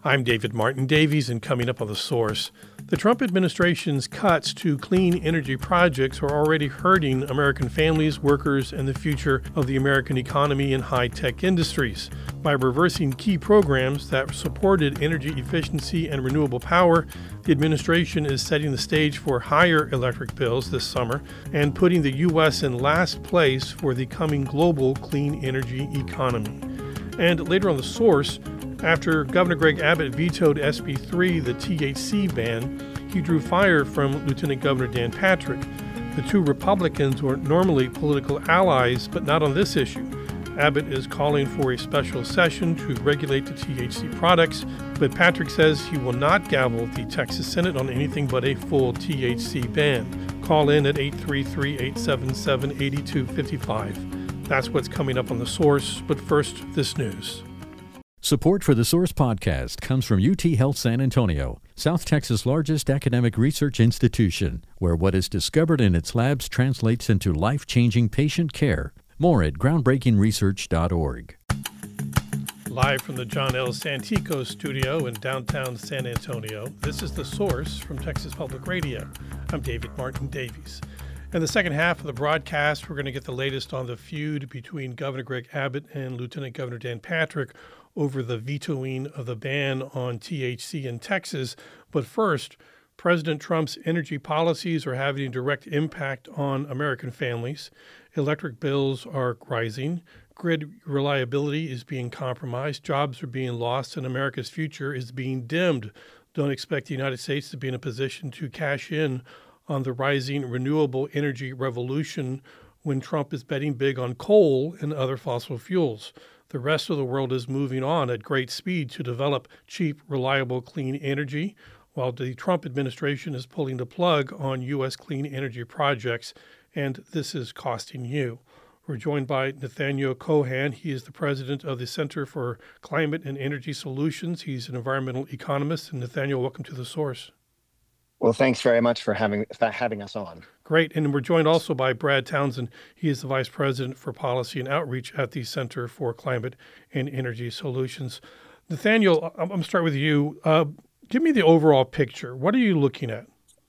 I'm David Martin Davies, and coming up on The Source, the Trump administration's cuts to clean energy projects are already hurting American families, workers, and the future of the American economy and high-tech industries. By reversing key programs that supported energy efficiency and renewable power, the administration is setting the stage for higher electric bills this summer and putting the U.S. in last place for the coming global clean energy economy. And later on The Source, after Governor Greg Abbott vetoed SB 3, the THC ban, he drew fire from Lieutenant Governor Dan Patrick. The two Republicans were normally political allies, but not on this issue. Abbott is calling for a special session to regulate the THC products, but Patrick says he will not gavel the Texas Senate on anything but a full THC ban. Call in at 833-877-8255. That's what's coming up on The Source, but first, this news. Support for the Source podcast comes from UT Health San Antonio, South Texas' largest academic research institution, where what is discovered in its labs translates into life-changing patient care. More at groundbreakingresearch.org. Live from the John L. Santico studio in downtown San Antonio, this is The Source from Texas Public Radio. I'm David Martin Davies. In the second half of the broadcast, we're going to get the latest on the feud between Governor Greg Abbott and Lieutenant Governor Dan Patrick over the vetoing of the ban on THC in Texas. But first, President Trump's energy policies are having a direct impact on American families. Electric bills are rising. Grid reliability is being compromised. Jobs are being lost, and America's future is being dimmed. Don't expect the United States to be in a position to cash in on the rising renewable energy revolution when Trump is betting big on coal and other fossil fuels. The rest of the world is moving on at great speed to develop cheap, reliable, clean energy, while the Trump administration is pulling the plug on U.S. clean energy projects, and this is costing you. We're joined by Nathaniel Cohan. He is the president of the Center for Climate and Energy Solutions. He's an environmental economist. And Nathaniel, welcome to The Source. Well, thanks very much for having us on. Great. And we're joined also by Brad Townsend. He is the Vice President for Policy and Outreach at the Center for Climate and Energy Solutions. Nathaniel, I'm going to start with you. Give me the overall picture. What are you looking at?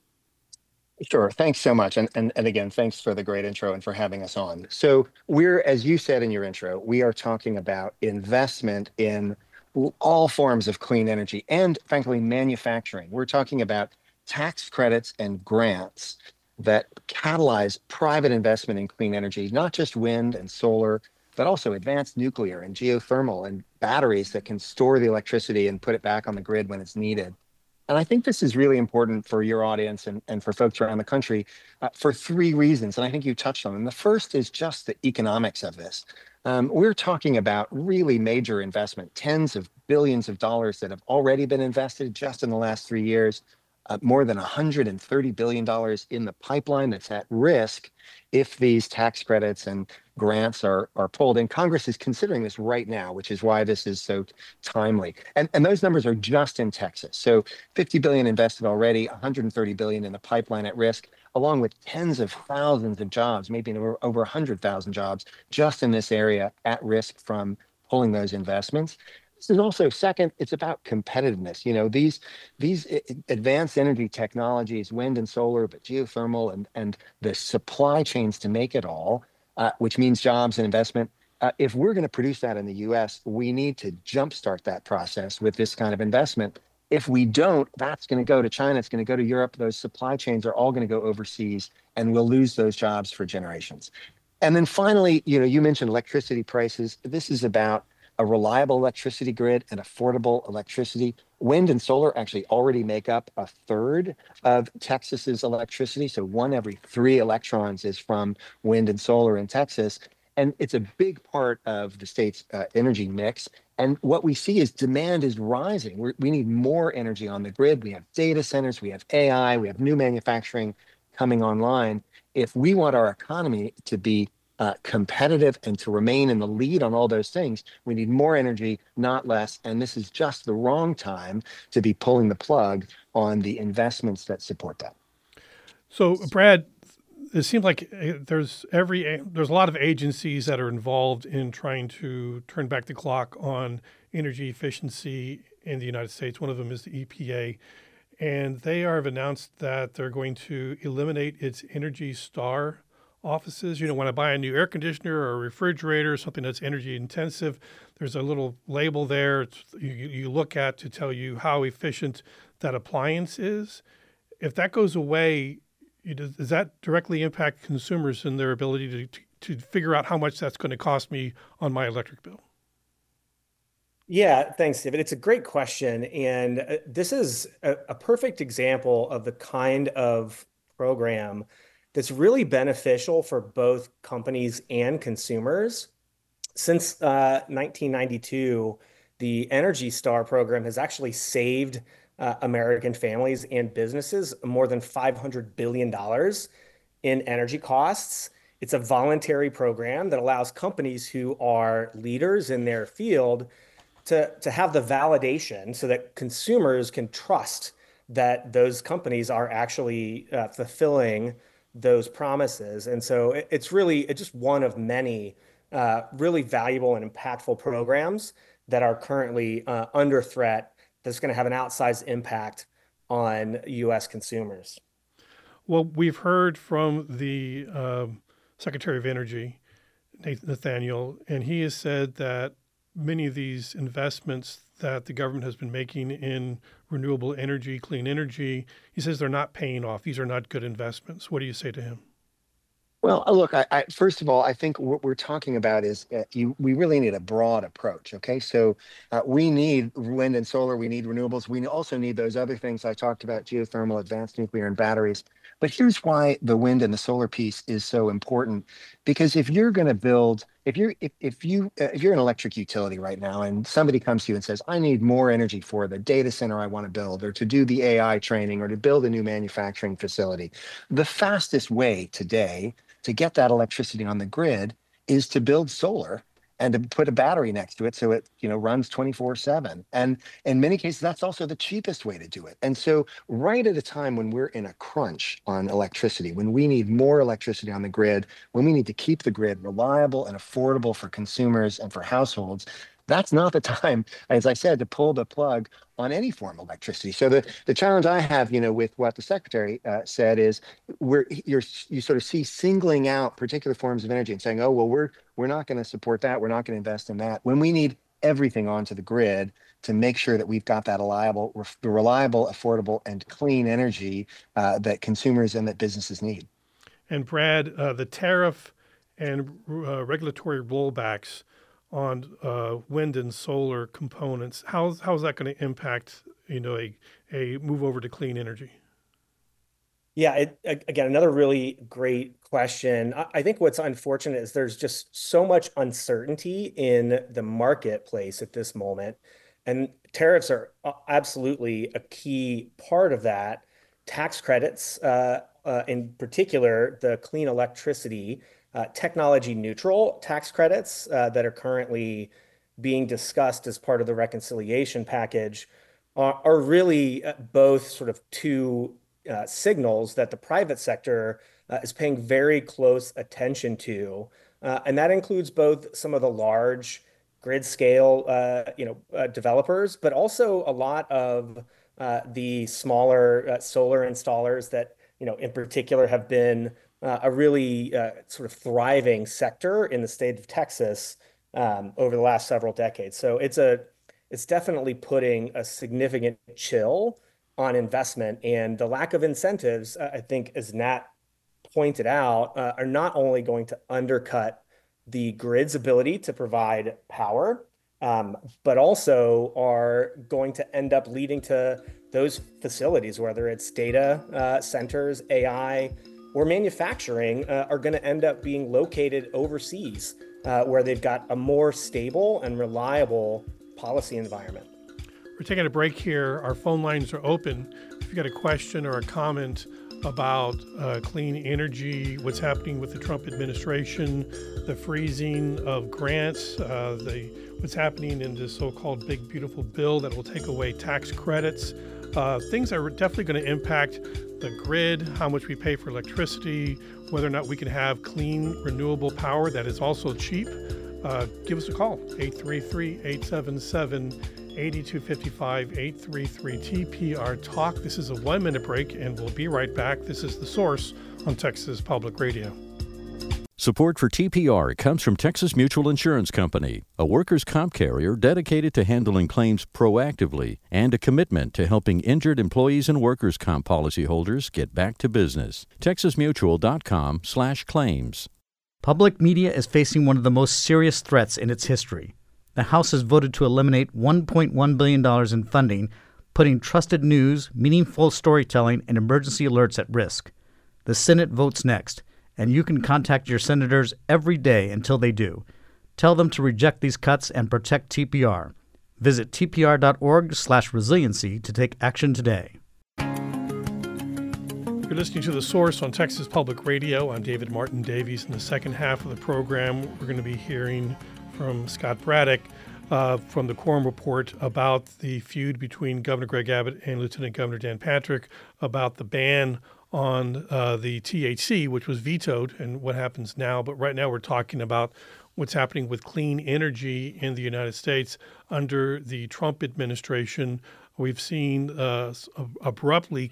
Sure. Thanks so much. And again, thanks for the great intro and for having us on. So as you said in your intro, we are talking about investment in all forms of clean energy and, frankly, manufacturing. We're talking about tax credits and grants that catalyze private investment in clean energy, not just wind and solar, but also advanced nuclear and geothermal and batteries that can store the electricity and put it back on the grid when it's needed. And I think this is really important for your audience and for folks around the country for three reasons. And I think you touched on them. The first is just the economics of this. We're talking about really major investment, tens of billions of dollars that have already been invested just in the last 3 years. More than $130 billion in the pipeline that's at risk if these tax credits and grants are pulled. And Congress is considering this right now, which is why this is so timely. And those numbers are just in Texas. So $50 billion invested already, $130 billion in the pipeline at risk, along with tens of thousands of jobs, maybe over 100,000 jobs just in this area at risk from pulling those investments. This is also, second, it's about competitiveness. You know, these advanced energy technologies, wind and solar, but geothermal and the supply chains to make it all, which means jobs and investment. If we're going to produce that in the U.S., we need to jumpstart that process with this kind of investment. If we don't, that's going to go to China. It's going to go to Europe. Those supply chains are all going to go overseas, and we'll lose those jobs for generations. And then finally, you mentioned electricity prices. This is about a reliable electricity grid and affordable electricity. Wind and solar actually already make up a third of Texas's electricity. So 1 every 3 electrons is from wind and solar in Texas. And it's a big part of the state's energy mix. And what we see is demand is rising. We need more energy on the grid. We have data centers, we have AI, we have new manufacturing coming online. If we want our economy to be competitive and to remain in the lead on all those things, we need more energy, not less. And this is just the wrong time to be pulling the plug on the investments that support that. So, Brad, it seems like there's a lot of agencies that are involved in trying to turn back the clock on energy efficiency in the United States. One of them is the EPA. And they have announced that they're going to eliminate its Energy Star offices. When I buy a new air conditioner or a refrigerator, something that's energy intensive, there's a little label there you look at to tell you how efficient that appliance is. If that goes away, does that directly impact consumers in their ability to figure out how much that's going to cost me on my electric bill? Yeah, thanks, David. It's a great question. And this is a perfect example of the kind of program that's really beneficial for both companies and consumers. Since 1992, the Energy Star program has actually saved American families and businesses more than $500 billion in energy costs. It's a voluntary program that allows companies who are leaders in their field to have the validation so that consumers can trust that those companies are actually fulfilling those promises. And so it's just one of many really valuable and impactful programs that are currently under threat that's going to have an outsized impact on U.S. consumers. Well, we've heard from the Secretary of Energy, Nathaniel, and he has said that many of these investments that the government has been making in renewable energy, clean energy, he says they're not paying off. These are not good investments. What do you say to him? Well, look, first of all, I think what we're talking about is we really need a broad approach. Okay, so we need wind and solar, we need renewables, we also need those other things I talked about: geothermal, advanced nuclear, and batteries. But here's why the wind and the solar piece is so important. Because if you're going to build, if you're an electric utility right now, and somebody comes to you and says, "I need more energy for the data center I want to build, or to do the AI training, or to build a new manufacturing facility," the fastest way today to get that electricity on the grid is to build solar and to put a battery next to it so it runs 24/7. And in many cases, that's also the cheapest way to do it. And so right at a time when we're in a crunch on electricity, when we need more electricity on the grid, when we need to keep the grid reliable and affordable for consumers and for households, that's not the time, as I said, to pull the plug on any form of electricity. So the challenge I have, with what the secretary said is you sort of see singling out particular forms of energy and saying, "Oh, well, we're not going to support that. We're not going to invest in that," when we need everything onto the grid to make sure that we've got that reliable, affordable, and clean energy that consumers and that businesses need. And Brad, the tariff and regulatory rollbacks on wind and solar components, how's that going to impact a move over to clean energy? Yeah, again, another really great question. I think what's unfortunate is there's just so much uncertainty in the marketplace at this moment, and tariffs are absolutely a key part of that. Tax credits, in particular, the clean electricity technology neutral tax credits that are currently being discussed as part of the reconciliation package are really both sort of two signals that the private sector is paying very close attention to. And that includes both some of the large grid scale developers, but also a lot of the smaller solar installers that in particular have been a really sort of thriving sector in the state of Texas over the last several decades. So it's definitely putting a significant chill on investment, and the lack of incentives, I think, as Nat pointed out, are not only going to undercut the grid's ability to provide power, but also are going to end up leading to those facilities, whether it's data centers, AI, or manufacturing, are going to end up being located overseas, where they've got a more stable and reliable policy environment. We're taking a break here. Our phone lines are open. If you've got a question or a comment about clean energy, what's happening with the Trump administration, the freezing of grants, what's happening in this so-called big, beautiful bill that will take away tax credits, things that are definitely going to impact the grid, how much we pay for electricity, whether or not we can have clean, renewable power that is also cheap. Give us a call, 833-877 822-55-833-TPR-TALK. This is a 1-minute break, and we'll be right back. This is The Source on Texas Public Radio. Support for TPR comes from Texas Mutual Insurance Company, a workers' comp carrier dedicated to handling claims proactively and a commitment to helping injured employees and workers' comp policyholders get back to business. TexasMutual.com/claims. Public media is facing one of the most serious threats in its history. The House has voted to eliminate $1.1 billion in funding, putting trusted news, meaningful storytelling, and emergency alerts at risk. The Senate votes next, and you can contact your senators every day until they do. Tell them to reject these cuts and protect TPR. Visit tpr.org/resiliency to take action today. You're listening to The Source on Texas Public Radio. I'm David Martin Davies. In the second half of the program, we're going to be hearing from Scott Braddock from the Quorum Report about the feud between Governor Greg Abbott and Lieutenant Governor Dan Patrick, about the ban on the THC, which was vetoed, and what happens now. But right now we're talking about what's happening with clean energy in the United States under the Trump administration. We've seen abruptly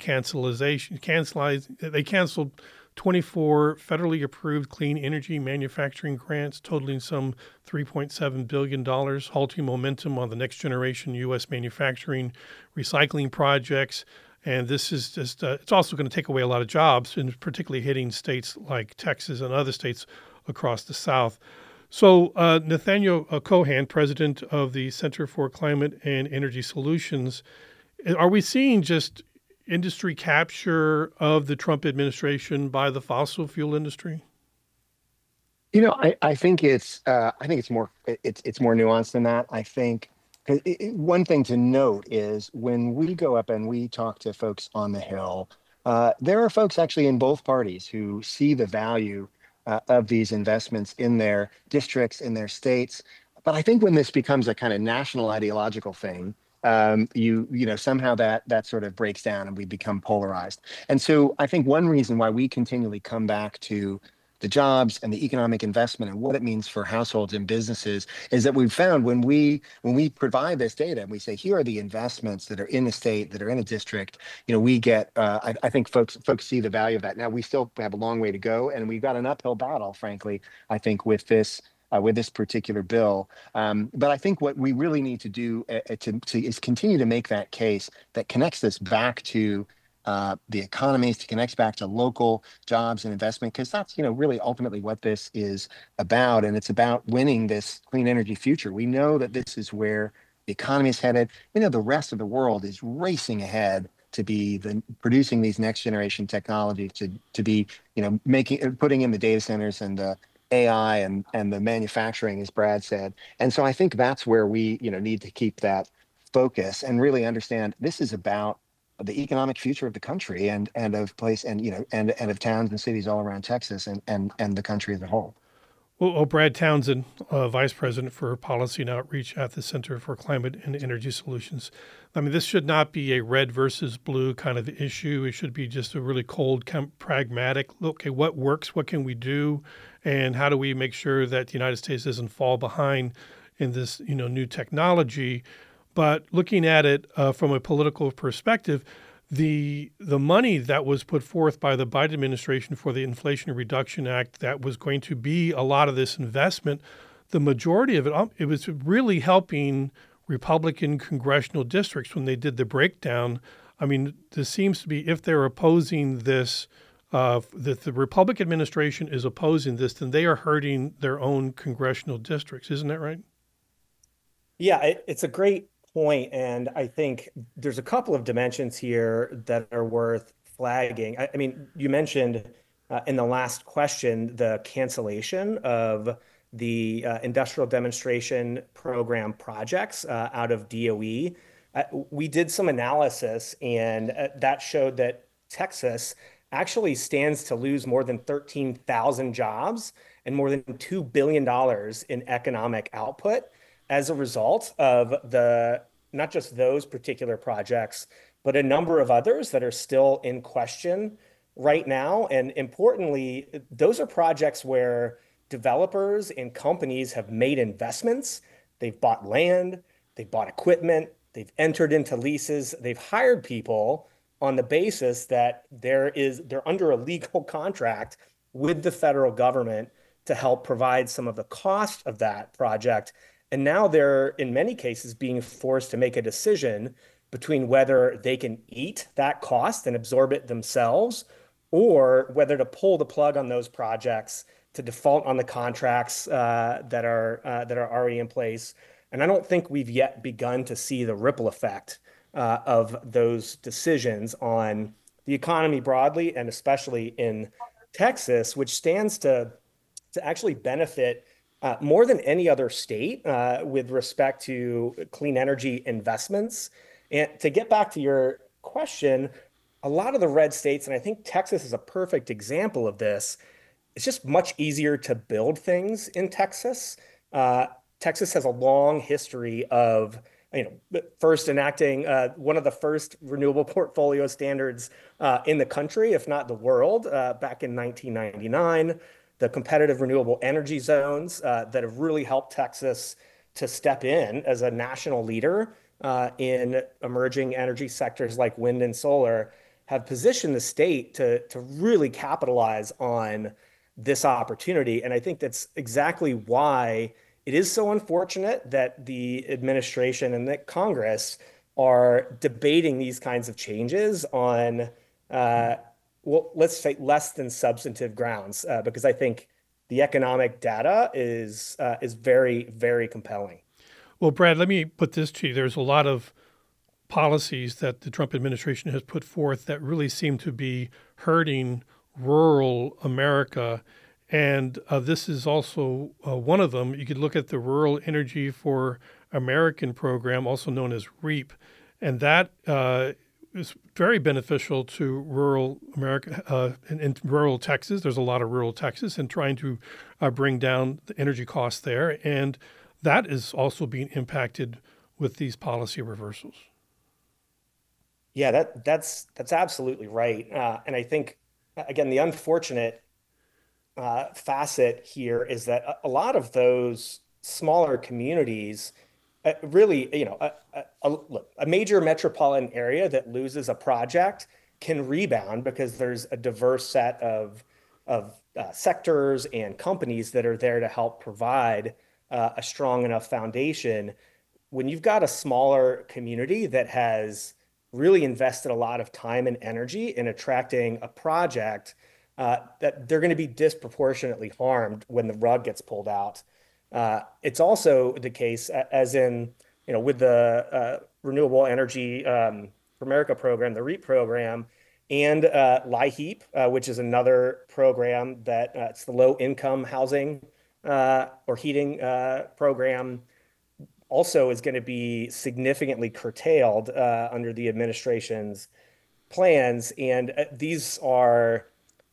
they canceled 24 federally approved clean energy manufacturing grants totaling some $3.7 billion, halting momentum on the next generation U.S. manufacturing recycling projects. And this is just, it's also going to take away a lot of jobs, and particularly hitting states like Texas and other states across the South. So Nathaniel Cohan, president of the Center for Climate and Energy Solutions, are we seeing just industry capture of the Trump administration by the fossil fuel industry? You know, I think it's more nuanced than that. I think one thing to note is when we go up and we talk to folks on the Hill, there are folks actually in both parties who see the value of these investments in their districts, in their states. But I think when this becomes a kind of national ideological thing, you know, somehow that sort of breaks down and we become polarized. And so I think one reason why we continually come back to the jobs and the economic investment and what it means for households and businesses is that we've found when we provide this data and we say, here are the investments that are in the state, that are in a district, you know, we get, I think folks see the value of that. Now, we still have a long way to go, and we've got an uphill battle, frankly, I think, with this particular bill. But I think what we really need to do is continue to make that case that connects this back to the economies, to connect back to local jobs and investment, because that's, you know, really ultimately what this is about. And it's about winning this clean energy future. We know that this is where the economy is headed. We know the rest of the world is racing ahead to be producing these next generation technologies, to be, you know, putting in the data centers and the AI and the manufacturing, as Brad said. And so I think that's where we, you know, need to keep that focus and really understand this is about the economic future of the country and of place and, you know, and of towns and cities all around Texas and the country as a whole. Well, Brad Townsend, Vice President for Policy and Outreach at the Center for Climate and Energy Solutions. I mean, this should not be a red versus blue kind of issue. It should be just a really cold, pragmatic look at what works, what can we do, and how do we make sure that the United States doesn't fall behind in this, you know, new technology. But looking at it from a political perspective, the money that was put forth by the Biden administration for the Inflation Reduction Act, that was going to be a lot of this investment, the majority of it was really helping Republican congressional districts when they did the breakdown. I mean, this seems to be, if they're opposing this, that the Republican administration is opposing this, then they are hurting their own congressional districts. Isn't that right? Yeah, it's a great point. And I think there's a couple of dimensions here that are worth flagging. I mean, you mentioned in the last question, the cancellation of the industrial demonstration program projects out of DOE. We did some analysis, and that showed that Texas actually stands to lose more than 13,000 jobs and more than $2 billion in economic output as a result of not just those particular projects, but a number of others that are still in question right now. And importantly, those are projects where developers and companies have made investments, they've bought land, they've bought equipment, they've entered into leases, they've hired people on the basis that they're under a legal contract with the federal government to help provide some of the cost of that project. And now they're, in many cases, being forced to make a decision between whether they can eat that cost and absorb it themselves, or whether to pull the plug on those projects, to default on the contracts that are already in place. And I don't think we've yet begun to see the ripple effect of those decisions on the economy broadly, and especially in Texas, which stands to actually benefit more than any other state with respect to clean energy investments. And to get back to your question, a lot of the red states, and I think Texas is a perfect example of this, it's just much easier to build things in Texas. Texas has a long history of, first enacting one of the first renewable portfolio standards in the country, if not the world, back in 1999. The competitive renewable energy zones that have really helped Texas to step in as a national leader in emerging energy sectors like wind and solar have positioned the state to really capitalize on this opportunity. And I think that's exactly why it is so unfortunate that the administration and that Congress are debating these kinds of changes on, let's say, less than substantive grounds, because I think the economic data is very, very compelling. Well, Brad, let me put this to you. There's a lot of policies that the Trump administration has put forth that really seem to be hurting rural America. And this is also one of them. You could look at the Rural Energy for American program, also known as REAP. And that is very beneficial to rural America in rural Texas. There's a lot of rural Texas, and trying to bring down the energy costs there. And that is also being impacted with these policy reversals. Yeah, that's absolutely right. And I think, again, the unfortunate facet here is that a lot of those smaller communities really, look, a major metropolitan area that loses a project can rebound because there's a diverse set of sectors and companies that are there to help provide a strong enough foundation. When you've got a smaller community that has really invested a lot of time and energy in attracting a project, that they're going to be disproportionately harmed when the rug gets pulled out. It's also the case, as in, with the Renewable Energy for America program, the REAP program, and LIHEAP, which is another program that it's the low income housing or heating program, also is going to be significantly curtailed under the administration's plans. And these are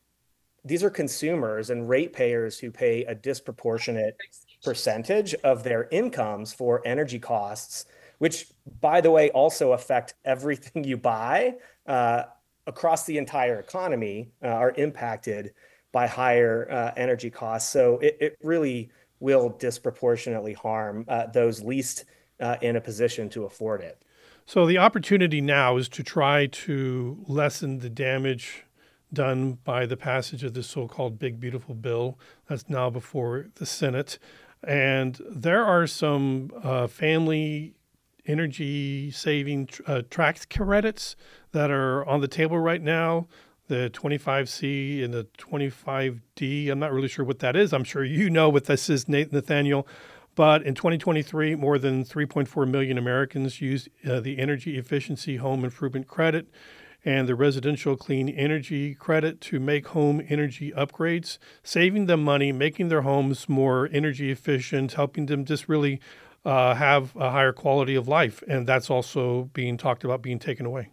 consumers and ratepayers who pay a disproportionate percentage of their incomes for energy costs, which, by the way, also affect everything you buy across the entire economy, are impacted by higher energy costs. So it really will disproportionately harm those least in a position to afford it. So the opportunity now is to try to lessen the damage done by the passage of the so-called Big Beautiful Bill that's now before the Senate. And there are some family energy saving tax credits that are on the table right now, the 25C and the 25D. I'm not really sure what that is. I'm sure you know what this is, Nathaniel. But in 2023, more than 3.4 million Americans used the Energy Efficiency Home Improvement Credit and the Residential Clean Energy Credit to make home energy upgrades, saving them money, making their homes more energy efficient, helping them just really have a higher quality of life. And that's also being talked about being taken away.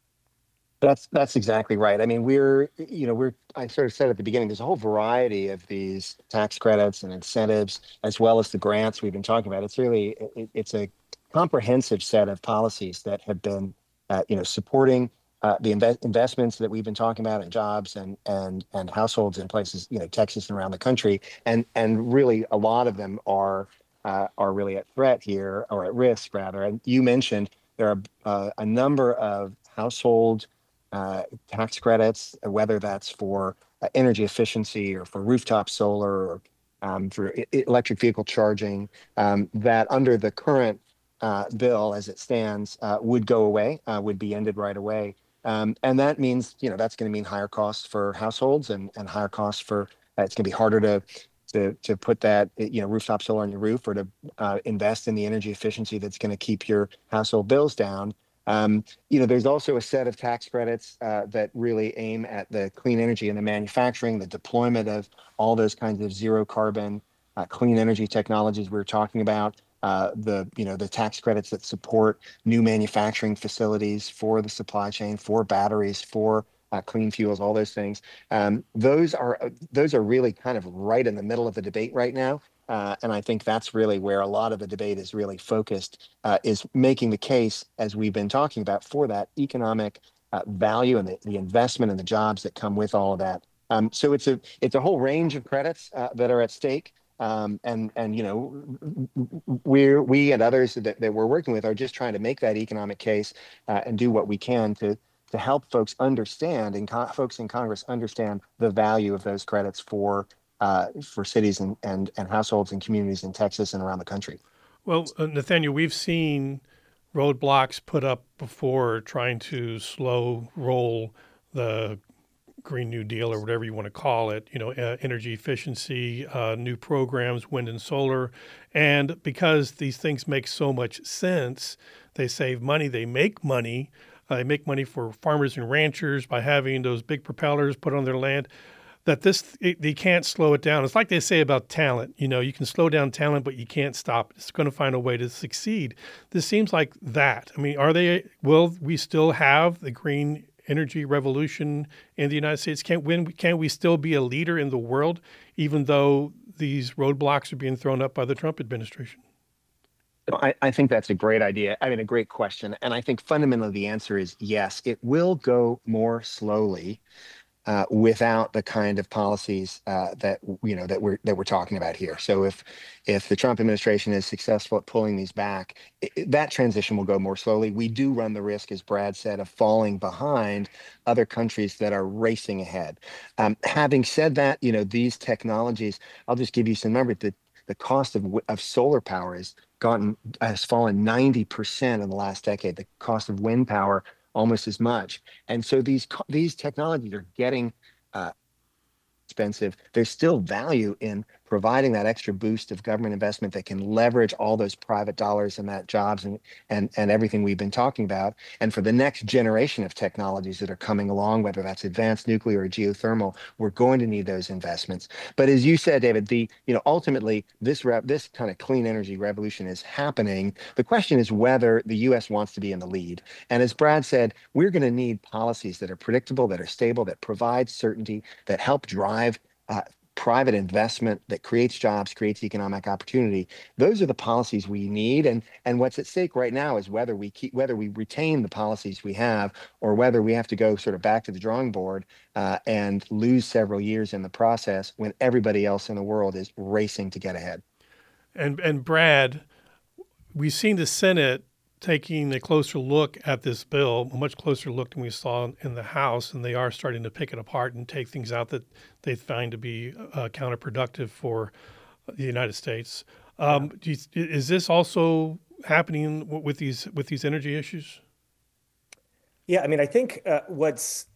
That's exactly right. I mean, I sort of said at the beginning, there's a whole variety of these tax credits and incentives, as well as the grants we've been talking about. It's a comprehensive set of policies that have been, supporting the investments that we've been talking about in jobs and households in places, Texas and around the country. And really a lot of them are are really at threat here, or at risk rather. And you mentioned there are a number of household tax credits, whether that's for energy efficiency or for rooftop solar or for electric vehicle charging, that under the current bill as it stands would go away, would be ended right away. And that means, that's going to mean higher costs for households and higher costs for, it's going to be harder to put that, rooftop solar on your roof, or to invest in the energy efficiency that's going to keep your household bills down. There's also a set of tax credits that really aim at the clean energy and the manufacturing, the deployment of all those kinds of zero carbon clean energy technologies we were talking about. The tax credits that support new manufacturing facilities for the supply chain, for batteries, for clean fuels, all those things. Those are really kind of right in the middle of the debate right now. And I think that's really where a lot of the debate is really focused, is making the case, as we've been talking about, for that economic value and the investment and the jobs that come with all of that. So it's a whole range of credits that are at stake. And we and others that we're working with are just trying to make that economic case and do what we can to help folks understand, and folks in Congress understand the value of those credits for cities and households and communities in Texas and around the country. Well, Nathaniel, we've seen roadblocks put up before trying to slow roll the Green New Deal, or whatever you want to call it, energy efficiency, new programs, wind and solar. And because these things make so much sense, they save money, they make money. They make money for farmers and ranchers by having those big propellers put on their land, that they can't slow it down. It's like they say about talent. You can slow down talent, but you can't stop it. It's going to find a way to succeed. This seems like that. I mean, will we still have the green energy revolution in the United States? Can we still be a leader in the world, even though these roadblocks are being thrown up by the Trump administration? I think that's a great idea. I mean, a great question. And I think fundamentally the answer is yes. It will go more slowly without the kind of policies that we're talking about here. So if the Trump administration is successful at pulling these back, that transition will go more slowly. We do run the risk, as Brad said, of falling behind other countries that are racing ahead. Having said that, these technologies, I'll just give you some numbers. The cost of solar power has fallen 90% in the last decade. The cost of wind power almost as much. And so these technologies are getting expensive. There's still value in providing that extra boost of government investment that can leverage all those private dollars and that jobs and everything we've been talking about. And for the next generation of technologies that are coming along, whether that's advanced nuclear or geothermal, we're going to need those investments. But as you said, David, ultimately this kind of clean energy revolution is happening. The question is whether the U.S. wants to be in the lead. And as Brad said, we're going to need policies that are predictable, that are stable, that provide certainty, that help drive private investment, that creates jobs, creates economic opportunity. Those are the policies we need. And what's at stake right now is whether we retain the policies we have, or whether we have to go sort of back to the drawing board and lose several years in the process when everybody else in the world is racing to get ahead. And Brad, we've seen the Senate taking a closer look at this bill, a much closer look than we saw in the House, and they are starting to pick it apart and take things out that they find to be counterproductive for the United States. Is this also happening with these energy issues? Yeah, I mean, I think what's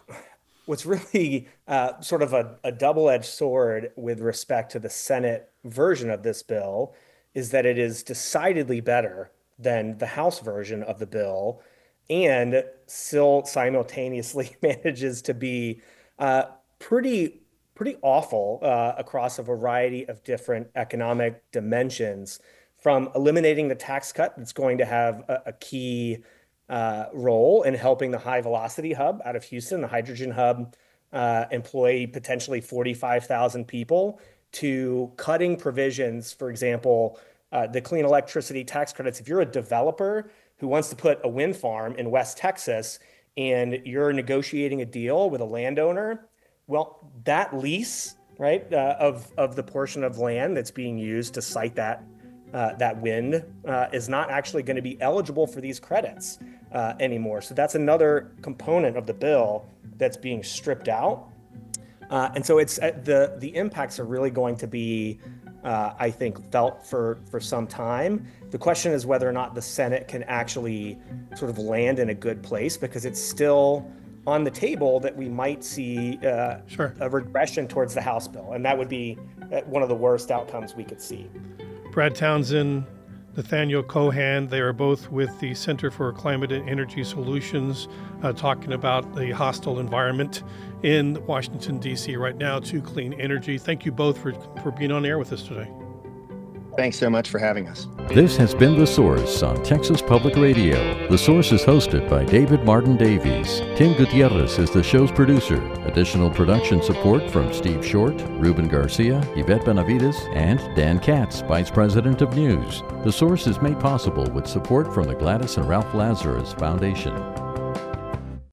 really sort of a double-edged sword with respect to the Senate version of this bill is that it is decidedly better than the House version of the bill, and still simultaneously manages to be pretty awful across a variety of different economic dimensions, from eliminating the tax cut that's going to have a key role in helping the High Velocity Hub out of Houston, the hydrogen hub, employ potentially 45,000 people, to cutting provisions, for example, the clean electricity tax credits. If you're a developer who wants to put a wind farm in West Texas and you're negotiating a deal with a landowner, well, that lease, right, of the portion of land that's being used to site that that wind is not actually going to be eligible for these credits anymore. So that's another component of the bill that's being stripped out. And so it's the impacts are really going to be, I think, felt for some time. The question is whether or not the Senate can actually sort of land in a good place, because it's still on the table that we might see a regression towards the House bill. And that would be one of the worst outcomes we could see. Brad Townsend, Nathaniel Cohan, they are both with the Center for Climate and Energy Solutions, talking about the hostile environment in Washington, D.C. right now to clean energy. Thank you both for being on air with us today. Thanks so much for having us. This has been The Source on Texas Public Radio. The Source is hosted by David Martin Davies. Tim Gutierrez is the show's producer. Additional production support from Steve Short, Ruben Garcia, Yvette Benavides, and Dan Katz, Vice President of News. The Source is made possible with support from the Gladys and Ralph Lazarus Foundation.